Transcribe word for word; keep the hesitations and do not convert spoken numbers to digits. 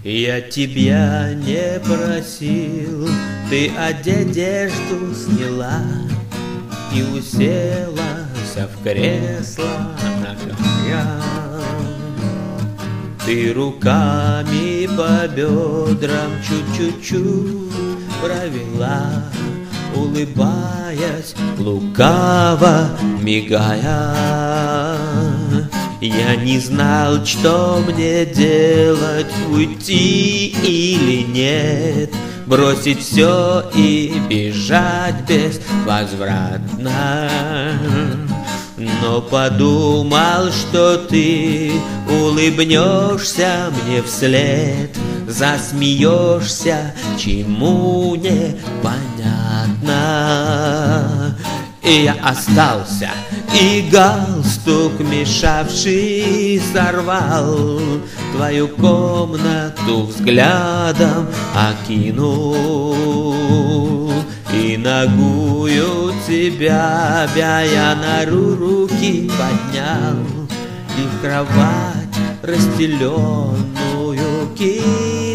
Я тебя не просил, ты одежду сняла и уселась в кресло на края. Ты руками по бедрам чуть-чуть провела, улыбаясь, лукаво мигая. Я не знал, что мне делать, уйти или нет, бросить все и бежать безвозвратно. Но подумал, что ты улыбнешься мне вслед, засмеешься, чему не понятно. И я остался, и галстук, мешавший, сорвал, твою комнату взглядом окинул. И ногую тебя, обвяя нору, руки поднял и в кровать расстеленную кинул.